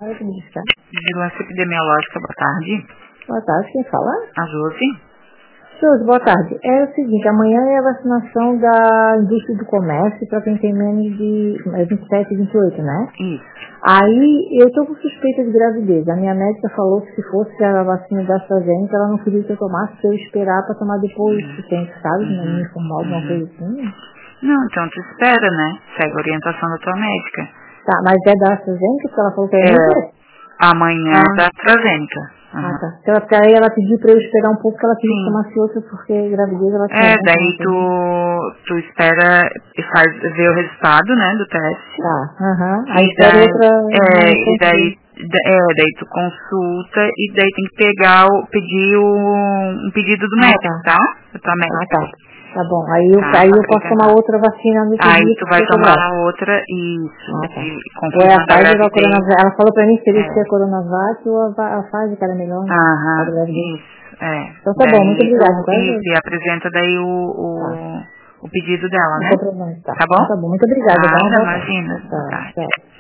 Olha que está. Vigilância epidemiológica, boa tarde. Boa tarde, quem fala? A Josi. Josi, boa tarde. É o seguinte, amanhã é a vacinação da indústria do comércio para quem tem menos de 27 e 28, né? Isso. Aí eu tô com suspeita de gravidez. A minha médica falou que se fosse a vacina da AstraZeneca, ela não queria que eu tomasse, se eu esperar para tomar depois, se tem, sabe? Não me informou alguma coisa assim. Não, então tu espera, né? Segue a orientação da tua médica. Tá, mas é da AstraZeneca que ela falou que é Amanhã é da AstraZeneca. Ah, tá. Porque aí ela pediu pra eu esperar um pouco, que ela queria que Sim. tomasse outra, porque gravidez ela tinha muito. Daí tu espera e vê o resultado, né, do teste. Tá, Aí espera daí, outra. daí tu consulta e daí tem que pedir um pedido do médico, tá? Da tua médica. Tá bom. Aí eu posso tomar outra vacina nesse dia. Aí tu vai tomar a outra e Ou é a Pfizer ou a Coronavac. Ela falou pra mim se teria que ser a Coronavac ou a Pfizer, que era melhor. Isso, Então tá bom, muito obrigada. E apresenta daí o pedido dela, né? Tá bom? Tá bom? Tá bom, muito obrigada. Imagina. Tá.